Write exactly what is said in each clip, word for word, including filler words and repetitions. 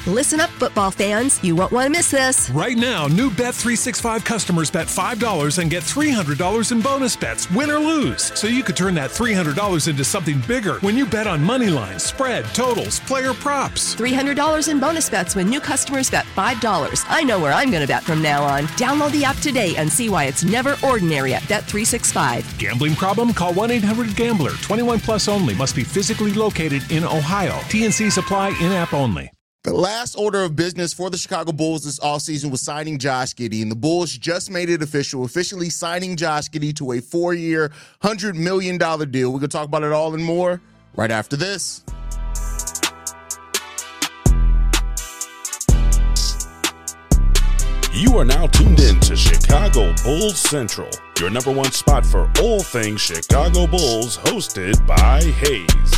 Listen up, football fans. You won't want to miss this. Right now, new Bet three sixty-five customers bet five dollars and get three hundred dollars in bonus bets, win or lose. So you could turn that three hundred dollars into something bigger when you bet on money lines, spread, totals, player props. three hundred dollars in bonus bets when new customers bet five dollars. I know where I'm going to bet from now on. Download the app today and see why it's never ordinary at Bet three sixty-five. Gambling problem? Call one eight hundred gambler. twenty-one plus only. Must be physically located in Ohio. T N C supply in-app only. The last order of business for the Chicago Bulls this offseason was signing Josh Giddey, and the Bulls just made it official, officially signing Josh Giddey to a four-year, one hundred million dollars deal. We're going to talk about it all and more right after this. You are now tuned in to Chicago Bulls Central, your number one spot for all things Chicago Bulls, hosted by Hayes.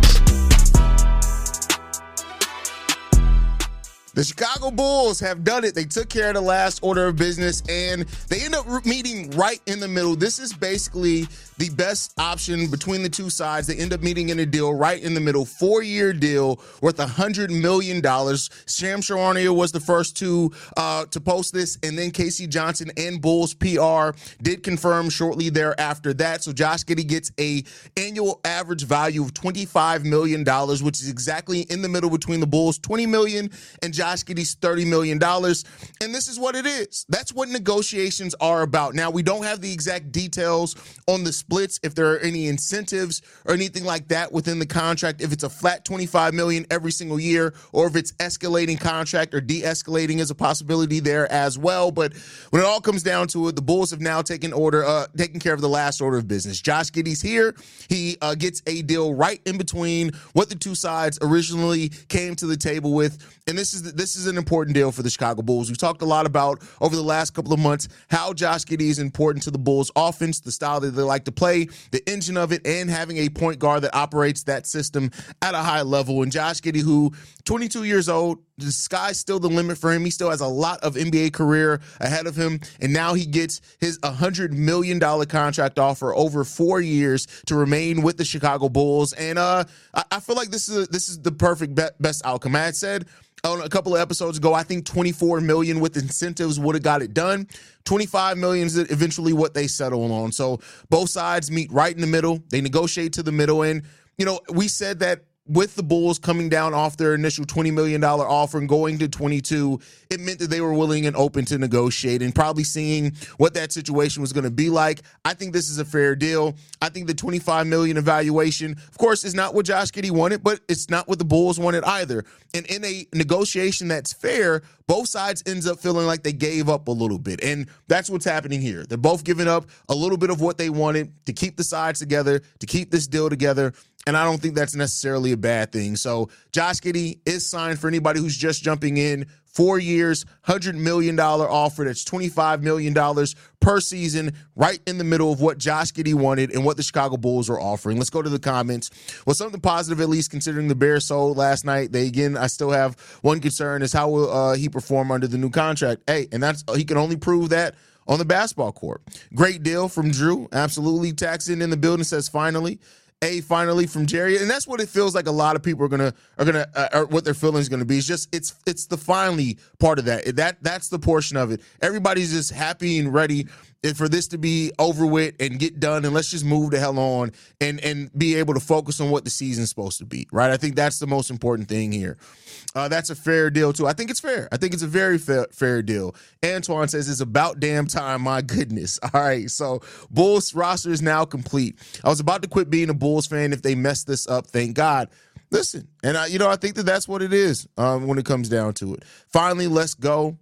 The Chicago Bulls have done it. They took care of the last order of business, and they end up meeting right in the middle. This is basically the best option between the two sides. They end up meeting in a deal right in the middle, four-year deal worth one hundred million dollars. Shams Charania was the first to uh, to post this, and then K C Johnson and Bulls P R did confirm shortly thereafter that. So Josh Giddey gets a annual average value of twenty-five million dollars, which is exactly in the middle between the Bulls, twenty million dollars, and Josh Giddey's thirty million dollars. And this is what it is. That's what negotiations are about. Now, we don't have the exact details on the splits, if there are any incentives or anything like that within the contract, if it's a flat twenty-five million dollars every single year, or if it's escalating contract or de-escalating is a possibility there as well. But when it all comes down to it, the Bulls have now taken order, uh, taken care of the last order of business. Josh Giddey's here. He uh, gets a deal right in between what the two sides originally came to the table with. And this is the, this is an important deal for the Chicago Bulls. We've talked a lot about over the last couple of months how Josh Giddey is important to the Bulls offense, the style that they like to play, the engine of it, and having a point guard that operates that system at a high level. And Josh Giddey, who twenty-two years old, the sky's still the limit for him. He still has a lot of N B A career ahead of him. And now he gets his one hundred million dollars contract offer over four years to remain with the Chicago Bulls. And uh, I, I feel like this is a, this is the perfect be- best outcome. I had said on a couple of episodes ago, I think twenty-four million dollars with incentives would have got it done. twenty-five million dollars is eventually what they settle on. So both sides meet right in the middle. They negotiate to the middle. And, you know, we said that with the Bulls coming down off their initial twenty million dollars offer and going to twenty-two, it meant that they were willing and open to negotiate and probably seeing what that situation was going to be like. I think this is a fair deal. I think the twenty-five million dollars evaluation, of course, is not what Josh Giddey wanted, but it's not what the Bulls wanted either. And in a negotiation that's fair, both sides ends up feeling like they gave up a little bit. And that's what's happening here. They're both giving up a little bit of what they wanted to keep the sides together, to keep this deal together. And I don't think that's necessarily a bad thing. So Josh Giddey is signed, for anybody who's just jumping in. Four years, one hundred million dollars offer. That's twenty-five million dollars per season, right in the middle of what Josh Giddey wanted and what the Chicago Bulls are offering. Let's go to the comments. Well, something positive, at least, considering the Bears sold last night. They, again, I still have one concern, is how will uh, he perform under the new contract? Hey, and that's he can only prove that on the basketball court. Great deal from Drew. Absolutely. Taxing in the building says finally. A finally from Jerry, and that's what it feels like. A lot of people are gonna are gonna uh, or what their feeling is gonna be. It's just it's it's the finally part of that. That that's the portion of it. Everybody's just happy and ready for this to be over with and get done, and let's just move the hell on and and be able to focus on what the season's supposed to be. Right? I think that's the most important thing here. Uh, that's a fair deal too. I think it's fair. I think it's a very fair, fair deal. Antoine says it's about damn time. My goodness. All right. So Bulls roster is now complete. I was about to quit being a Bulls fan if they messed this up. Thank God. Listen, and I, you know, I think that that's what it is um, when it comes down to it. Finally, let's go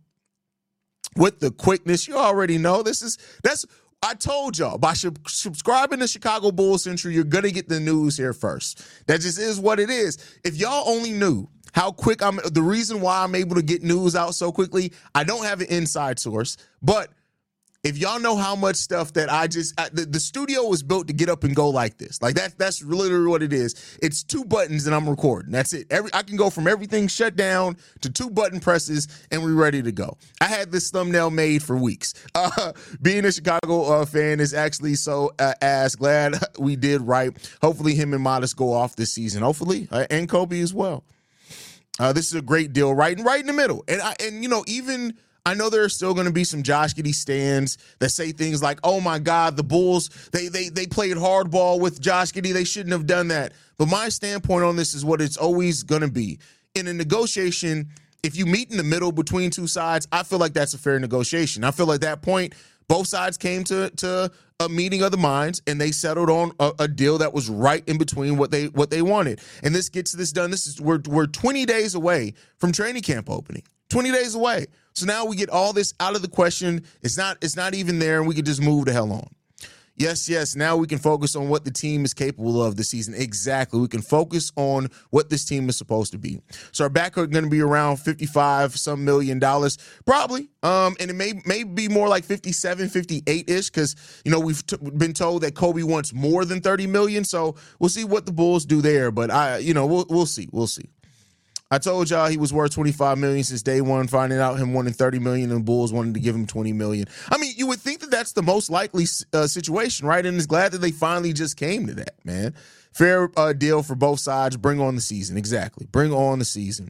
with the quickness. You already know this is that's. I told y'all, by subscribing to Chicago Bulls Central, you're going to get the news here first. That just is what it is. If y'all only knew how quick I'm, the reason why I'm able to get news out so quickly, I don't have an inside source, but if y'all know how much stuff that I just, I, the, the studio was built to get up and go like this. Like that, that's literally what it is. It's two buttons and I'm recording. That's it. Every I can go from everything shut down to two button presses and we're ready to go. I had this thumbnail made for weeks. Uh, being a Chicago uh, fan is actually so uh, ass glad we did right. Hopefully him and Modest go off this season. Hopefully, uh, and Kobe as well. Uh, this is a great deal, right, right in the middle. And I, and you know, even I know there are still going to be some Josh Giddey stands that say things like, "Oh my God, the Bulls they they they played hardball with Josh Giddey. They shouldn't have done that." But my standpoint on this is what it's always going to be in a negotiation. If you meet in the middle between two sides, I feel like that's a fair negotiation. I feel like at that point, both sides came to to a meeting of the minds, and they settled on a, a deal that was right in between what they what they wanted. And this gets this done. This is we're we're twenty days away from training camp opening. twenty days away. So now we get all this out of the question. It's not it's not even there, and we can just move the hell on. Yes, yes. Now we can focus on what the team is capable of this season. Exactly. We can focus on what this team is supposed to be. So our backcourt going to be around fifty-five some million dollars, probably. Um, and it may may be more like fifty-seven, fifty-eight-ish because, you know, we've t- been told that Kobe wants more than thirty million dollars. So we'll see what the Bulls do there. But, I, you know, we'll we'll see. We'll see. I told y'all he was worth twenty-five million dollars since day one, finding out him wanting thirty million dollars and the Bulls wanted to give him twenty million dollars. I mean, you would think that that's the most likely uh, situation, right? And it's glad that they finally just came to that, man. Fair uh, deal for both sides. Bring on the season. Exactly. Bring on the season.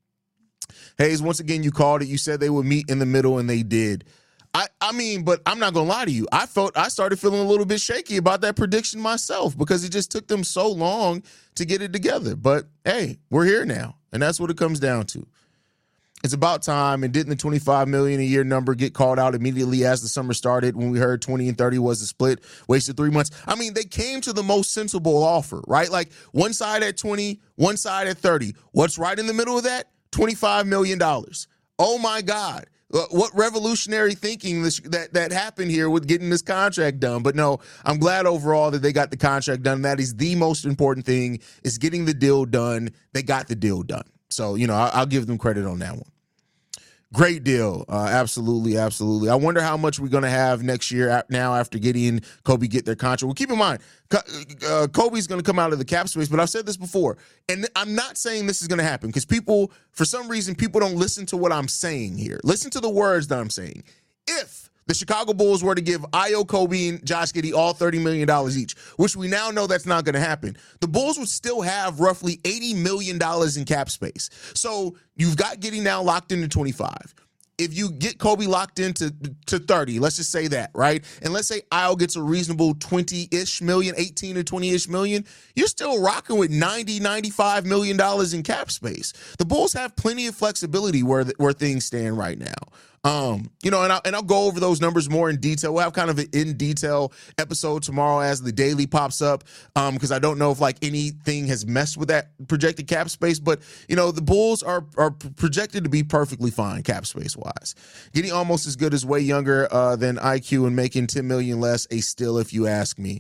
Hayes, once again, you called it. You said they would meet in the middle, and they did. I, I mean, but I'm not going to lie to you. I felt I started feeling a little bit shaky about that prediction myself because it just took them so long to get it together. But, hey, we're here now. And that's what it comes down to. It's about time. And didn't the twenty-five million dollars a year number get called out immediately as the summer started when we heard twenty and thirty was the split? Wasted three months. I mean, they came to the most sensible offer, right? Like one side at twenty, one side at thirty. What's right in the middle of that? twenty-five million dollars. Oh, my God. What revolutionary thinking this, that, that happened here with getting this contract done. But no, I'm glad overall that they got the contract done. That is the most important thing, is getting the deal done. They got the deal done. So, you know, I, I'll give them credit on that one. Great deal. Uh, absolutely, absolutely. I wonder how much we're going to have next year now after Giddey and Kobe get their contract. Well, keep in mind, uh, Kobe's going to come out of the cap space, but I've said this before, and I'm not saying this is going to happen because people, for some reason, people don't listen to what I'm saying here. Listen to the words that I'm saying. If the Chicago Bulls were to give Ayo, Kobe, and Josh Giddey all thirty million dollars each, which we now know that's not going to happen, the Bulls would still have roughly eighty million dollars in cap space. So you've got Giddey now locked into twenty-five. If you get Kobe locked into to thirty, let's just say that, right? And let's say Ayo gets a reasonable twenty-ish million, eighteen to twenty-ish million, you're still rocking with ninety, ninety-five million dollars in cap space. The Bulls have plenty of flexibility where where things stand right now. Um, you know, and I'll, and I'll go over those numbers more in detail. We'll have kind of an in-detail episode tomorrow as the daily pops up, um, because I don't know if, like, anything has messed with that projected cap space. But, you know, the Bulls are are projected to be perfectly fine cap space-wise. Getting almost as good as way younger uh, than I Q and making ten million dollars less, a steal if you ask me.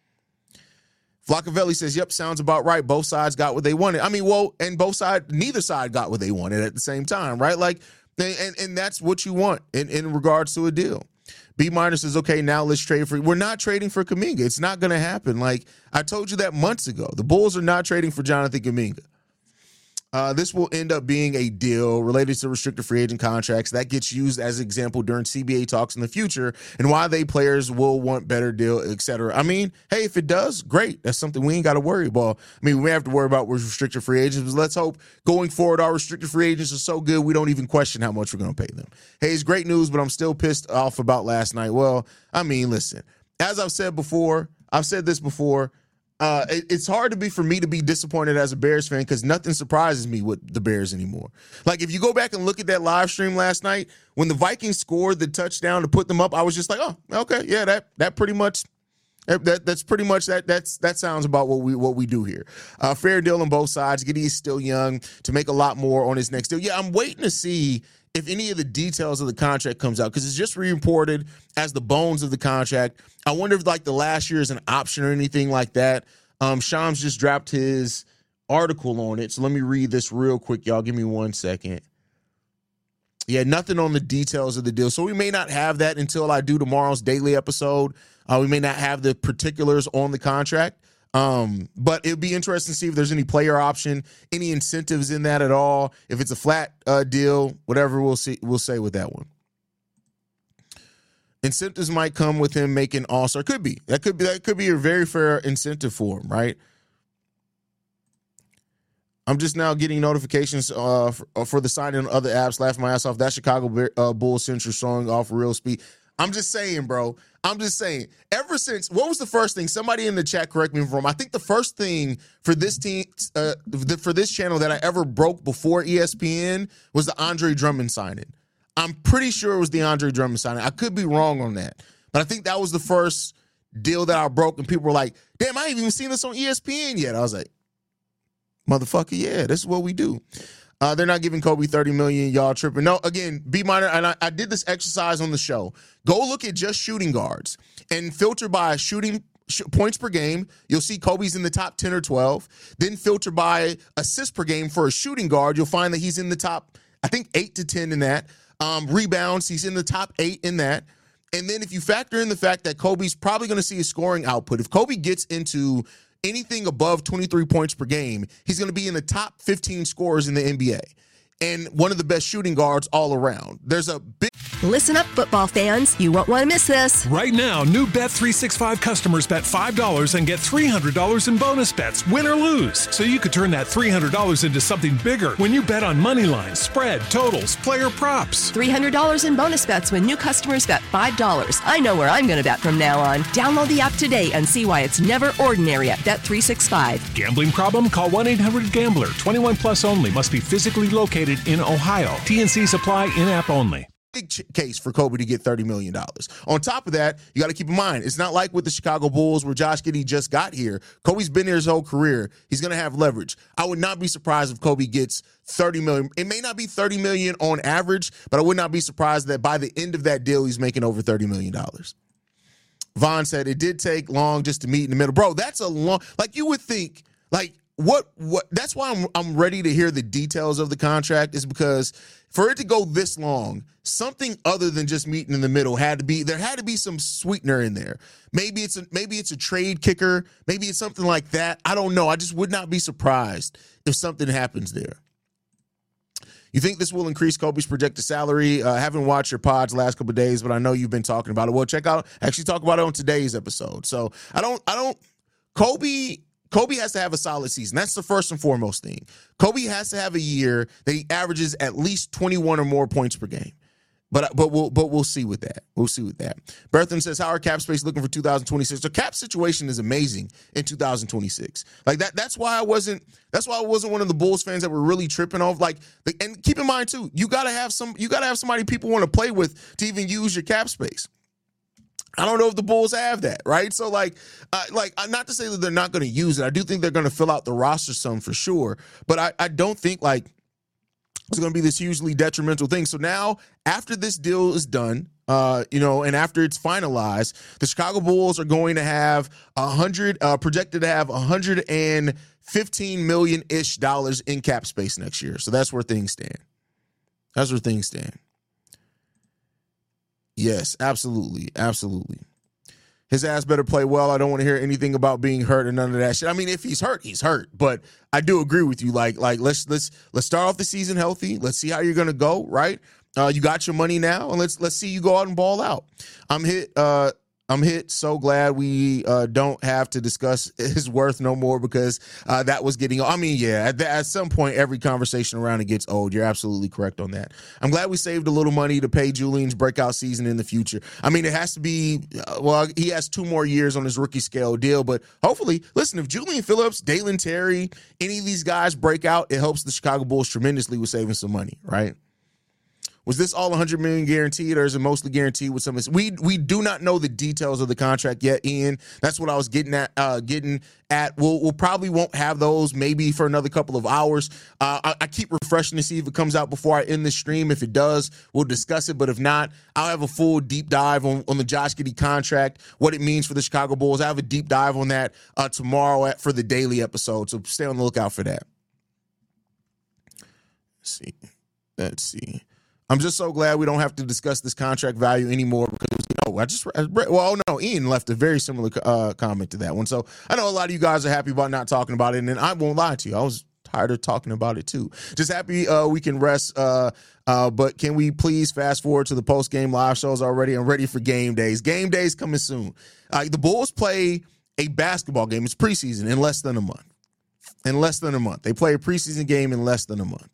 Flaccavelli says, yep, sounds about right. Both sides got what they wanted. I mean, well, and both sides, neither side got what they wanted at the same time, right? Like, And, and that's what you want in, in regards to a deal. B minor says, okay, now let's trade for. We're not trading for Kuminga. It's not going to happen. Like, I told you that months ago. The Bulls are not trading for Jonathan Kuminga. Uh, this will end up being a deal related to restricted free agent contracts that gets used as an example during C B A talks in the future and why they players will want better deal, et cetera. I mean, hey, if it does, great. That's something we ain't got to worry about. I mean, we may have to worry about with restricted free agents, but let's hope going forward our restricted free agents are so good we don't even question how much we're going to pay them. Hey, it's great news, but I'm still pissed off about last night. Well, I mean, listen, as I've said before, I've said this before, Uh, it, it's hard to be for me to be disappointed as a Bears fan because nothing surprises me with the Bears anymore. Like, if you go back and look at that live stream last night, when the Vikings scored the touchdown to put them up, I was just like, oh, okay, yeah, that that pretty much that that's pretty much that that's that sounds about what we what we do here. Uh, fair deal on both sides. Giddey is still young to make a lot more on his next deal. Yeah, I'm waiting to see if any of the details of the contract comes out because it's just reported as the bones of the contract. I wonder if, like, the last year is an option or anything like that. Um, Shams just dropped his article on it, so let me read this real quick, y'all. Give me one second. Yeah, nothing on the details of the deal, so we may not have that until I do tomorrow's daily episode. Uh, we may not have the particulars on the contract, um, but it'll be interesting to see if there's any player option, any incentives in that at all. If it's a flat uh, deal, whatever we'll see, we'll say with that one. Incentives might come with him making all-star. Could be. That could be that could be a very fair incentive for him, right? I'm just now getting notifications uh, for, for the signing on other apps. Laughing my ass off. That Chicago uh, Bulls Central showing off real speed. I'm just saying, bro. I'm just saying. Ever since, what was the first thing? Somebody in the chat, correct me if I'm wrong. I think the first thing for this team, uh, the, for this channel that I ever broke before E S P N was the Andre Drummond signing. I'm pretty sure it was the Andre Drummond signing. I could be wrong on that, but I think that was the first deal that I broke, and people were like, "Damn, I ain't even seen this on E S P N yet." I was like, motherfucker, yeah, this is what we do. Uh, they're not giving Kobe thirty million dollars. Y'all tripping. No, again, B minor, and I, I did this exercise on the show. Go look at just shooting guards and filter by shooting sh- points per game. You'll see Kobe's in the top ten or twelve. Then filter by assists per game for a shooting guard. You'll find that he's in the top, I think, eight to ten in that. Um, rebounds, he's in the top eight in that. And then if you factor in the fact that Kobe's probably going to see a scoring output, if Kobe gets into anything above twenty-three points per game, he's going to be in the top fifteen scorers in the N B A and one of the best shooting guards all around. There's a big... Listen up, football fans. You won't want to miss this. Right now, new Bet three sixty-five customers bet five dollars and get three hundred dollars in bonus bets, win or lose. So you could turn that three hundred dollars into something bigger when you bet on money lines, spread, totals, player props. three hundred dollars in bonus bets when new customers bet five dollars. I know where I'm going to bet from now on. Download the app today and see why it's never ordinary at Bet three sixty-five. Gambling problem? Call one eight hundred gambler. twenty-one plus only. Must be physically located in Ohio. T N C supply in-app only. Big case for Kobe to get thirty million dollars. On top of that, you got to keep in mind, it's not like with the Chicago Bulls where Josh Giddey just got here. Kobe's been here his whole career. He's going to have leverage. I would not be surprised if Kobe gets thirty million dollars. It may not be thirty million dollars on average, but I would not be surprised that by the end of that deal, he's making over thirty million dollars. Vaughn said it did take long just to meet in the middle. Bro, that's a long, like you would think, like what, what, that's why I'm, I'm ready to hear the details of the contract is because for it to go this long, something other than just meeting in the middle had to be, there had to be some sweetener in there. Maybe it's a, maybe it's a trade kicker. Maybe it's something like that. I don't know. I just would not be surprised if something happens there. You think this will increase Kobe's projected salary? Uh, I haven't watched your pods the last couple of days, but I know you've been talking about it. Well, check out, actually talk about it on today's episode. So I don't, I don't, Kobe, Kobe has to have a solid season. That's the first and foremost thing. Kobe has to have a year that he averages at least twenty-one or more points per game. But but we'll but we'll see with that. We'll see with that. Berthan says, how are cap space looking for two thousand twenty-six? The cap situation is amazing in two thousand twenty-six. Like that. That's why I wasn't. That's why I wasn't one of the Bulls fans that were really tripping off. Like, and keep in mind too, you gotta have some. You gotta have somebody people want to play with to even use your cap space. I don't know if the Bulls have that, right? So, like, uh, like not to say that they're not going to use it. I do think they're going to fill out the roster some for sure. But I, I don't think, like, it's going to be this hugely detrimental thing. So now, after this deal is done, uh, you know, and after it's finalized, the Chicago Bulls are going to have a hundred, uh, projected to have one hundred fifteen million ish dollars in cap space next year. So that's where things stand. That's where things stand. Yes, absolutely. Absolutely. His ass better play well. I don't want to hear anything about being hurt or none of that shit. I mean, if he's hurt, he's hurt. But I do agree with you. Like, like let's let's let's start off the season healthy. Let's see how you're gonna go, right? Uh, you got your money now, and let's let's see you go out and ball out. I'm hit. Uh, I'm hit. So glad we uh, don't have to discuss his worth no more because uh, that was getting. I mean, yeah. At, at some point, every conversation around it gets old. You're absolutely correct on that. I'm glad we saved a little money to pay Julian's breakout season in the future. I mean, it has to be. Uh, well, he has two more years on his rookie scale deal, but hopefully, listen. If Julian Phillips, Dalen Terry, any of these guys break out, it helps the Chicago Bulls tremendously with saving some money, right? Was this all one hundred million dollars guaranteed, or is it mostly guaranteed with some of this? We we do not know the details of the contract yet, Ian. That's what I was getting at. Uh, getting at. We'll we'll probably won't have those maybe for another couple of hours. Uh, I, I keep refreshing to see if it comes out before I end the stream. If it does, we'll discuss it. But if not, I'll have a full deep dive on, on the Josh Giddey contract, what it means for the Chicago Bulls. I have a deep dive on that uh, tomorrow at, for the daily episode. So stay on the lookout for that. Let's see. Let's see. I'm just so glad we don't have to discuss this contract value anymore because, you know, I just, I, well, no, Ian left a very similar uh, comment to that one. So I know a lot of you guys are happy about not talking about it, and I won't lie to you. I was tired of talking about it too. Just happy uh, we can rest, uh, uh, but can we please fast forward to the post-game live shows already? I'm ready for game days. Game days coming soon. Uh, the Bulls play a basketball game. It's preseason in less than a month. in less than a month. They play a preseason game in less than a month.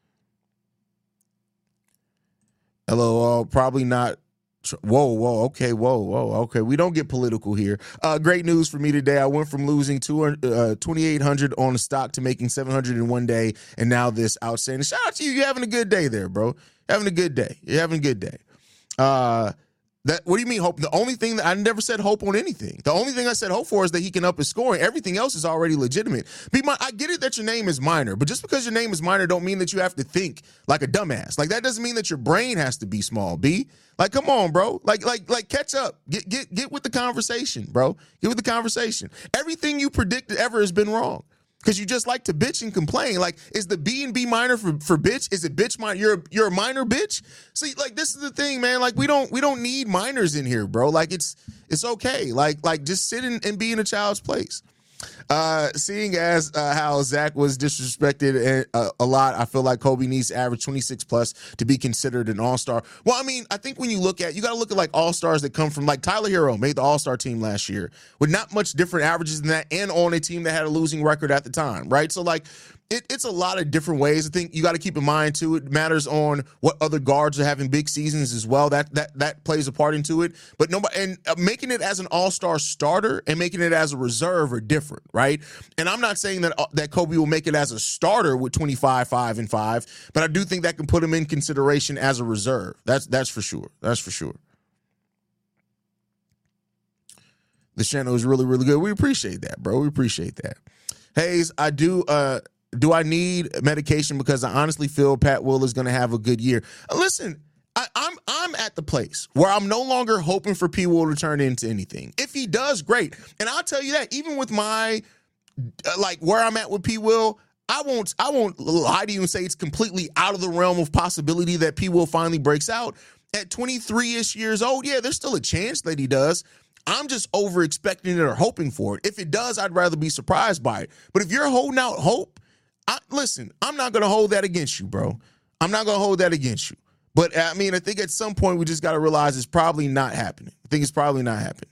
L O L, probably not. Whoa, whoa, okay, whoa, whoa, okay. We don't get political here. Uh, great news for me today. I went from losing twenty-eight hundred on the stock to making seven hundred in one day, and now this outstanding. Shout out to you. You're having a good day there, bro. You're having a good day. You're having a good day. Uh, that. What do you mean hope? The only thing that I never said hope on anything. The only thing I said hope for is that he can up his scoring. Everything else is already legitimate. Be my, I get it that your name is Minor, but just because your name is Minor don't mean that you have to think like a dumbass. Like that doesn't mean that your brain has to be small, B. Like, come on, bro. Like, like, like, catch up. Get, get, get with the conversation, bro. Get with the conversation. Everything you predicted ever has been wrong because you just like to bitch and complain. Like, is the B and B minor for, for bitch? Is it bitch minor? You're you're a minor bitch. See, like, this is the thing, man. Like, we don't we don't need minors in here, bro. Like, it's it's okay. Like, like, just sit in, and be in a child's place. Uh, seeing as uh, how Zach was disrespected a, a lot, I feel like Kobe needs to average twenty-six plus to be considered an all-star. Well, I mean, I think when you look at, you got to look at like all-stars that come from, like Tyler Hero made the all-star team last year with not much different averages than that and on a team that had a losing record at the time, right? So like, It, it's a lot of different ways. I think you got to keep in mind too. It matters on what other guards are having big seasons as well. That that that plays a part into it. But nobody and uh, making it as an all-star starter and making it as a reserve are different, right? And I'm not saying that uh, that Kobe will make it as a starter with twenty-five, five, and five, but I do think that can put him in consideration as a reserve. That's that's for sure. That's for sure. The channel is really, really good. We appreciate that, bro. We appreciate that. Hayes, I do. Uh, Do I need medication because I honestly feel Pat Will is going to have a good year? Listen, I, I'm I'm at the place where I'm no longer hoping for P. Will to turn into anything. If he does, great. And I'll tell you that even with my uh, like where I'm at with P. Will, I won't I won't lie to you and say it's completely out of the realm of possibility that P. Will finally breaks out at twenty-three-ish years old. Yeah, there's still a chance that he does. I'm just over expecting it or hoping for it. If it does, I'd rather be surprised by it. But if you're holding out hope, I, listen, I'm not going to hold that against you, bro. I'm not going to hold that against you. But, I mean, I think at some point we just got to realize it's probably not happening. I think it's probably not happening.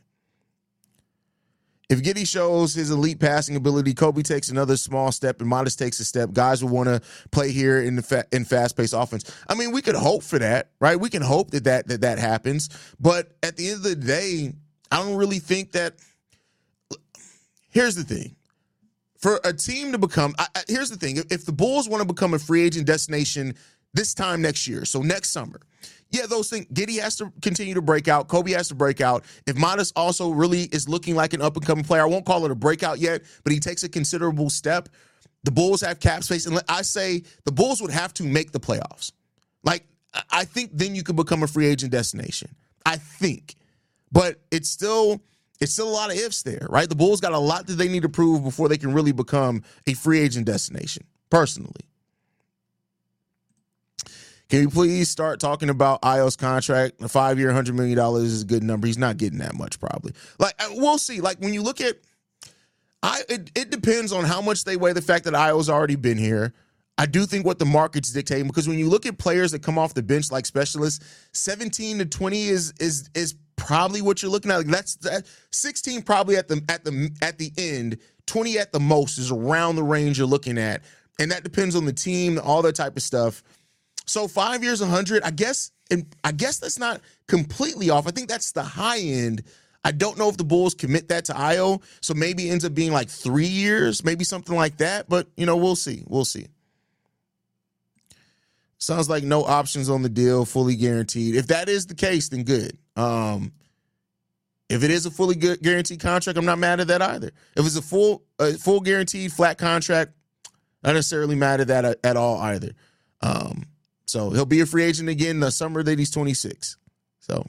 If Giddey shows his elite passing ability, Kobe takes another small step and Modest takes a step, guys will want to play here in the fa- in fast-paced offense. I mean, we could hope for that, right? We can hope that that, that that happens. But at the end of the day, I don't really think that – here's the thing. For a team to become, I, I, here's the thing. If, if the Bulls want to become a free agent destination this time next year, so next summer, yeah, those things, Giddey has to continue to break out. Kobe has to break out. If Modest also really is looking like an up-and-coming player, I won't call it a breakout yet, but he takes a considerable step. The Bulls have cap space, and I say the Bulls would have to make the playoffs. Like, I think then you could become a free agent destination. I think. But it's still... It's still a lot of ifs there, right? The Bulls got a lot that they need to prove before they can really become a free agent destination, personally. Can you please start talking about Ayo's contract? A five-year, one hundred million dollars is a good number. He's not getting that much, probably. Like, we'll see. Like, when you look at I, it, it depends on how much they weigh the fact that Ayo's already been here. I do think what the market's dictating, because when you look at players that come off the bench like specialists, seventeen to twenty is is is probably what you're looking at. Like that's that, sixteen probably at the at the at the end, twenty at the most is around the range you're looking at, and that depends on the team, all that type of stuff. So five years, one hundred, I guess, and I guess that's not completely off. I think that's the high end. I don't know if the Bulls commit that to Ayo, so maybe it ends up being like three years, maybe something like that. But you know, we'll see. We'll see. Sounds like no options on the deal, fully guaranteed. If that is the case, then good. Um, if it is a fully good guaranteed contract, I'm not mad at that either. If it's a full, a full guaranteed flat contract, not necessarily mad at that at, at all either. Um, so he'll be a free agent again the summer that he's twenty-six. So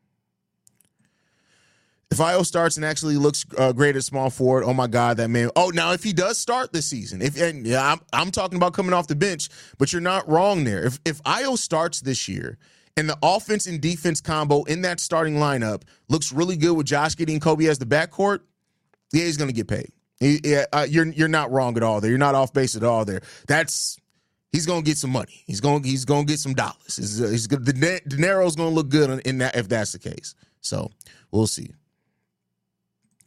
if Ayo starts and actually looks uh, great at small forward, oh my God, that man. Oh, now if he does start this season, if and yeah, I'm, I'm talking about coming off the bench, but you're not wrong there. If if Ayo starts this year and the offense and defense combo in that starting lineup looks really good with Josh Giddey and Kobe as the backcourt, yeah, he's going to get paid. He, yeah, uh, you're you're not wrong at all there. You're not off base at all there. That's he's going to get some money. He's going he's going to get some dollars. He's, uh, he's the dinero's going to look good in that if that's the case. So we'll see.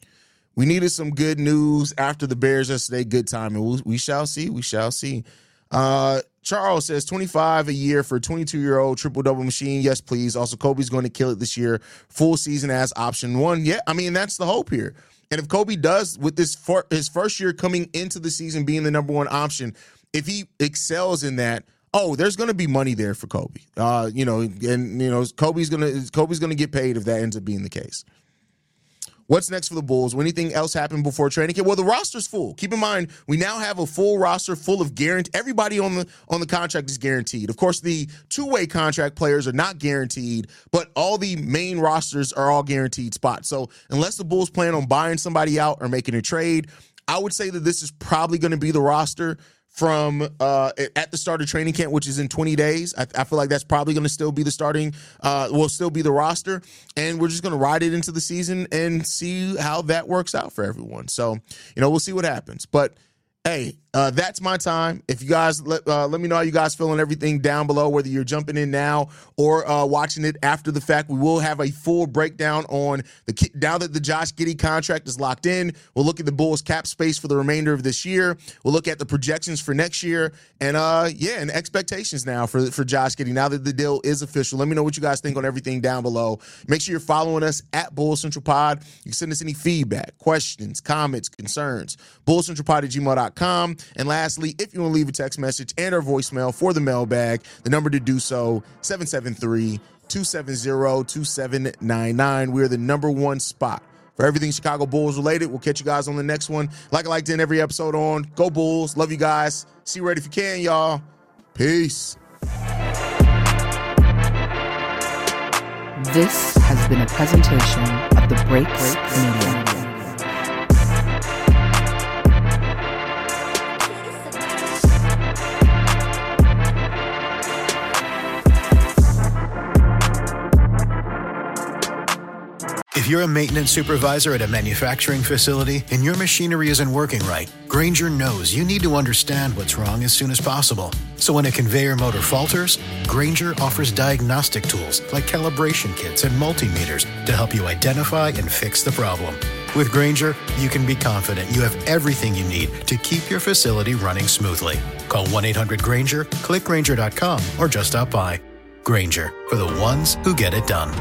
We needed some good news after the Bears yesterday. Good timing. We, we shall see. We shall see. Uh, Charles says twenty-five a year for a twenty-two-year-old triple-double machine. Yes, please. Also, Kobe's going to kill it this year. Full season as option one. Yeah, I mean, that's the hope here. And if Kobe does, with this for, his first year coming into the season being the number one option, if he excels in that, oh, there's going to be money there for Kobe. Uh, you know, and you know, Kobe's going to Kobe's going to get paid if that ends up being the case. What's next for the Bulls? Will anything else happen before training camp? Well, the roster's full. Keep in mind, we now have a full roster full of guaranteed. Everybody on the on the contract is guaranteed. Of course, the two-way contract players are not guaranteed, but all the main rosters are all guaranteed spots. So unless the Bulls plan on buying somebody out or making a trade, I would say that this is probably going to be the roster from uh, at the start of training camp, which is in twenty days. I, I feel like that's probably going to still be the starting, uh, will still be the roster. And we're just going to ride it into the season and see how that works out for everyone. So, you know, we'll see what happens. But, hey, uh, that's my time. If you guys, let, uh, let me know how you guys feel and everything down below, whether you're jumping in now or uh, watching it after the fact. We will have a full breakdown on the, now that the Josh Giddey contract is locked in. We'll look at the Bulls cap space for the remainder of this year. We'll look at the projections for next year and, uh, yeah, and expectations now for, for Josh Giddey now that the deal is official. Let me know what you guys think on everything down below. Make sure you're following us at Bulls Central Pod. You can send us any feedback, questions, comments, concerns, bulls central pod at gmail dot com. And lastly, if you want to leave a text message and or voicemail for the mailbag, the number to do so, seven seven three, two seven zero, two seven nine nine. We're the number one spot for everything Chicago Bulls related. We'll catch you guys on the next one. Like I like to end every episode on, go Bulls. Love you guys. See you right if you can, y'all. Peace. This has been a presentation of the Break Media. If you're a maintenance supervisor at a manufacturing facility and your machinery isn't working right, Grainger knows you need to understand what's wrong as soon as possible. So when a conveyor motor falters, Grainger offers diagnostic tools like calibration kits and multimeters to help you identify and fix the problem. With Grainger, you can be confident you have everything you need to keep your facility running smoothly. Call one eight hundred Grainger, click Grainger dot com, or just stop by. Grainger, for the ones who get it done.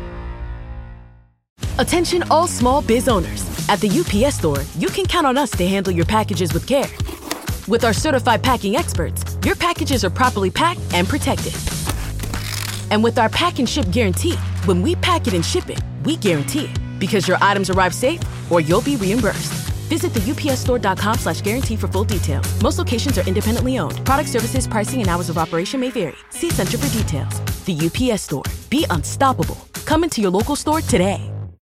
Attention all small biz owners. At the U P S Store, you can count on us to handle your packages with care. With our certified packing experts, your packages are properly packed and protected. And with our pack and ship guarantee, when we pack it and ship it, we guarantee it. Because your items arrive safe or you'll be reimbursed. Visit the U P S store dot com slash guarantee for full details. Most locations are independently owned. Product services, pricing, and hours of operation may vary. See Center for details. The U P S Store. Be unstoppable. Come into your local store today.